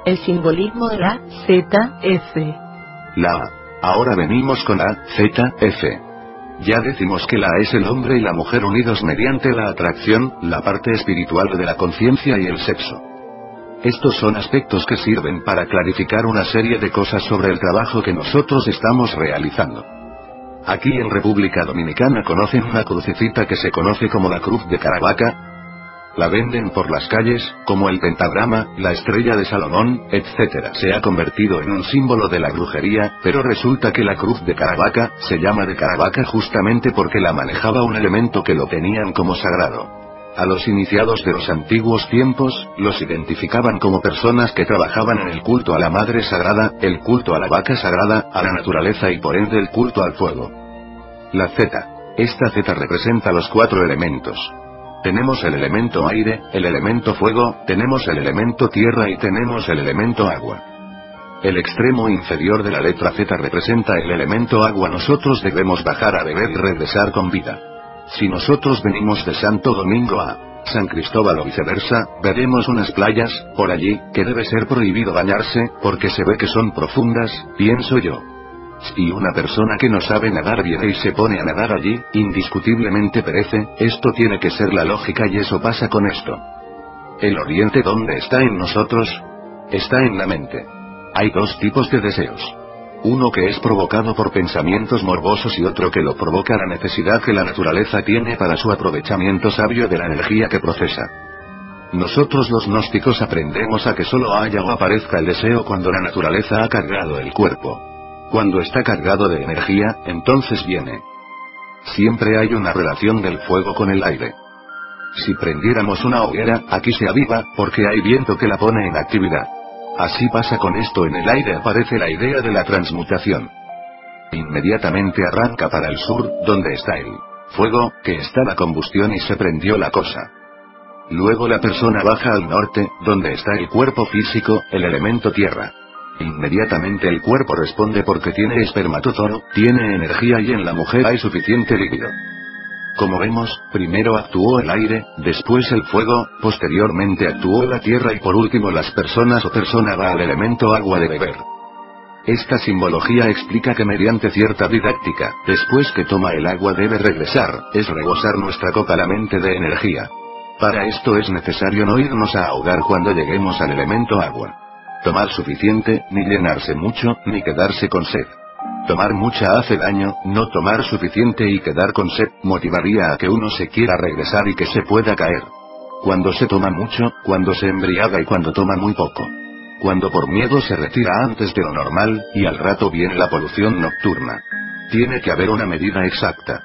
El simbolismo de la ZF. La A. Ahora venimos con la ZF. Ya decimos que la A es el hombre y la mujer unidos mediante la atracción, la parte espiritual de la conciencia y el sexo. Estos son aspectos que sirven para clarificar una serie de cosas sobre el trabajo que nosotros estamos realizando. Aquí en República Dominicana conocen una crucecita que se conoce como la Cruz de Caravaca. La venden por las calles, como el pentagrama, la estrella de Salomón, etc. Se ha convertido en un símbolo de la brujería, pero resulta que la Cruz de Caravaca se llama de Caravaca justamente porque la manejaba un elemento que lo tenían como sagrado. A los iniciados de los antiguos tiempos, los identificaban como personas que trabajaban en el culto a la Madre Sagrada, el culto a la vaca sagrada, a la naturaleza y por ende el culto al fuego. La Z. Esta Z representa los 4 elementos. Tenemos el elemento aire, el elemento fuego, tenemos el elemento tierra y tenemos el elemento agua. El extremo inferior de la letra Z representa el elemento agua. Nosotros debemos bajar a beber y regresar con vida. Si nosotros venimos de Santo Domingo a San Cristóbal o viceversa, veremos unas playas, por allí, que debe ser prohibido bañarse, porque se ve que son profundas, pienso yo. Si una persona que no sabe nadar viene y se pone a nadar allí, indiscutiblemente perece. Esto tiene que ser la lógica y eso pasa con esto. ¿El oriente dónde está en nosotros? Está en la mente. Hay 2 tipos de deseos. Uno que es provocado por pensamientos morbosos y otro que lo provoca la necesidad que la naturaleza tiene para su aprovechamiento sabio de la energía que procesa. Nosotros los gnósticos aprendemos a que solo haya o aparezca el deseo cuando la naturaleza ha cargado el cuerpo. Cuando está cargado de energía, entonces viene. Siempre hay una relación del fuego con el aire. Si prendiéramos una hoguera, aquí se aviva, porque hay viento que la pone en actividad. Así pasa con esto, en el aire aparece la idea de la transmutación. Inmediatamente arranca para el sur, donde está el fuego, que está la combustión y se prendió la cosa. Luego la persona baja al norte, donde está el cuerpo físico, el elemento tierra. Inmediatamente el cuerpo responde porque tiene espermatozoo, tiene energía y en la mujer hay suficiente líquido. Como vemos, primero actuó el aire, después el fuego, posteriormente actuó la tierra y por último las personas o persona va al elemento agua de beber. Esta simbología explica que mediante cierta didáctica, después que toma el agua debe regresar, es rebosar nuestra copa la mente de energía. Para esto es necesario no irnos a ahogar cuando lleguemos al elemento agua. Tomar suficiente, ni llenarse mucho, ni quedarse con sed. Tomar mucha hace daño, no tomar suficiente y quedar con sed, motivaría a que uno se quiera regresar y que se pueda caer. Cuando se toma mucho, cuando se embriaga y cuando toma muy poco. Cuando por miedo se retira antes de lo normal, y al rato viene la polución nocturna. Tiene que haber una medida exacta.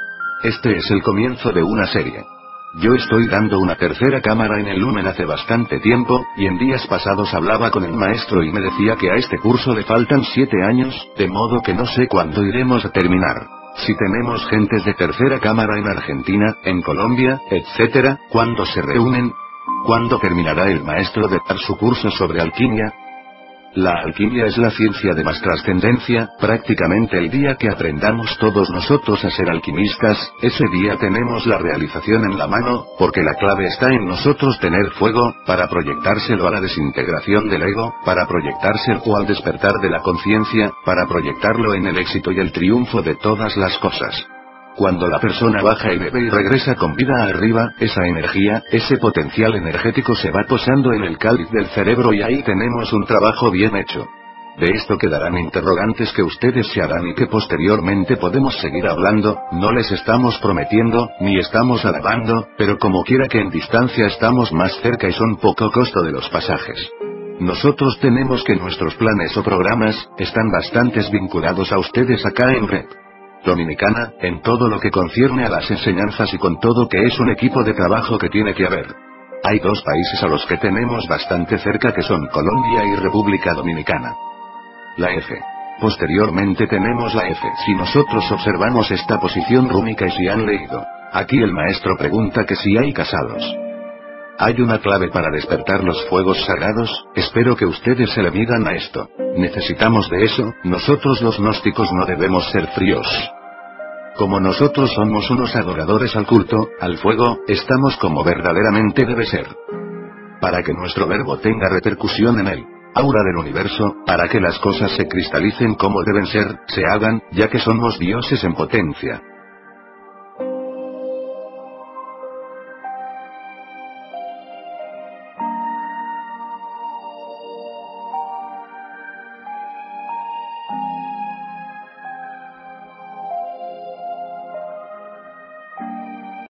Este es el comienzo de una serie. Yo estoy dando una tercera cámara en el Lumen hace bastante tiempo, y en días pasados hablaba con el maestro y me decía que a este curso le faltan 7 años, de modo que no sé cuándo iremos a terminar. Si tenemos gentes de tercera cámara en Argentina, en Colombia, etc., ¿cuándo se reúnen? ¿Cuándo terminará el maestro de dar su curso sobre alquimia? La alquimia es la ciencia de más trascendencia. Prácticamente el día que aprendamos todos nosotros a ser alquimistas, ese día tenemos la realización en la mano, porque la clave está en nosotros tener fuego, para proyectárselo a la desintegración del ego, para proyectárselo al despertar de la conciencia, para proyectarlo en el éxito y el triunfo de todas las cosas. Cuando la persona baja y bebe y regresa con vida arriba, esa energía, ese potencial energético se va posando en el cáliz del cerebro y ahí tenemos un trabajo bien hecho. De esto quedarán interrogantes que ustedes se harán y que posteriormente podemos seguir hablando. No les estamos prometiendo, ni estamos alabando, pero como quiera que en distancia estamos más cerca y son poco costo de los pasajes. Nosotros tenemos que nuestros planes o programas, están bastantes vinculados a ustedes acá en Red Dominicana, en todo lo que concierne a las enseñanzas y con todo que es un equipo de trabajo que tiene que haber. Hay 2 países a los que tenemos bastante cerca que son Colombia y República Dominicana. La F. Posteriormente tenemos la F. Si nosotros observamos esta posición rúnica y si han leído, aquí el maestro pregunta que si hay casados. Hay una clave para despertar los fuegos sagrados, espero que ustedes se le midan a esto. Necesitamos de eso, nosotros los gnósticos no debemos ser fríos. Como nosotros somos unos adoradores al culto, al fuego, estamos como verdaderamente debe ser. Para que nuestro verbo tenga repercusión en él. aura del universo, para que las cosas se cristalicen como deben ser, se hagan, ya que somos dioses en potencia.